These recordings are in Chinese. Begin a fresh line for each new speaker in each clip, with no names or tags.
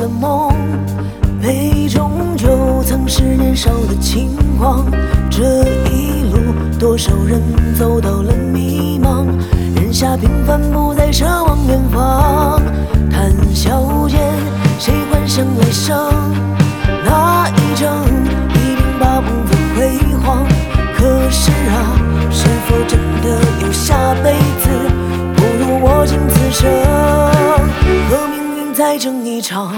梦，杯中酒曾是年少的轻狂。这一路，多少人走到了迷茫，人下平凡，不再奢望远方。谈笑间，谁幻想来生？那一程108不分辉煌。可是啊，是否真的有下辈子？不如我尽此生，和命运再争一场。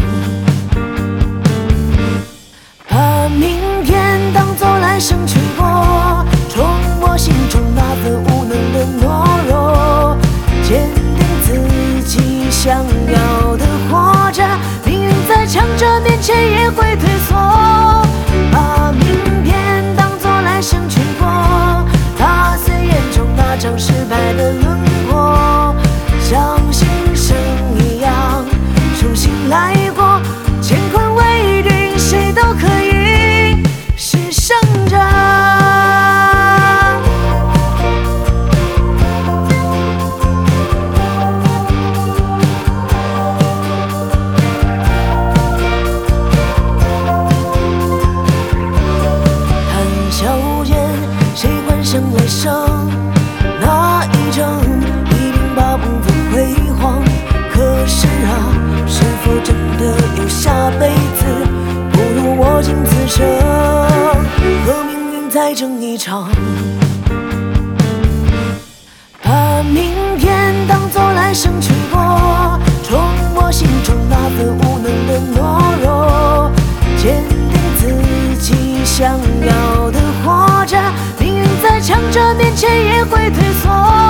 把明天当作来生去过，冲我心中那份无能的懦弱，坚定自己想要的活着，命运在强者面前也会退缩。把明天当作来生去过，踏碎眼中那张失败的轮廓，像新生一样重新来过，乾坤未定，谁都可以是胜者。谈笑间，谁幻想来生？那一程108不分辉煌。可是啊，是否真的有下辈子？不如我尽此生，和命运再争一场。把明天当作来生去过，冲我心中那份无能的懦弱，坚定自己想要的活着，命运在强者面前也会退缩。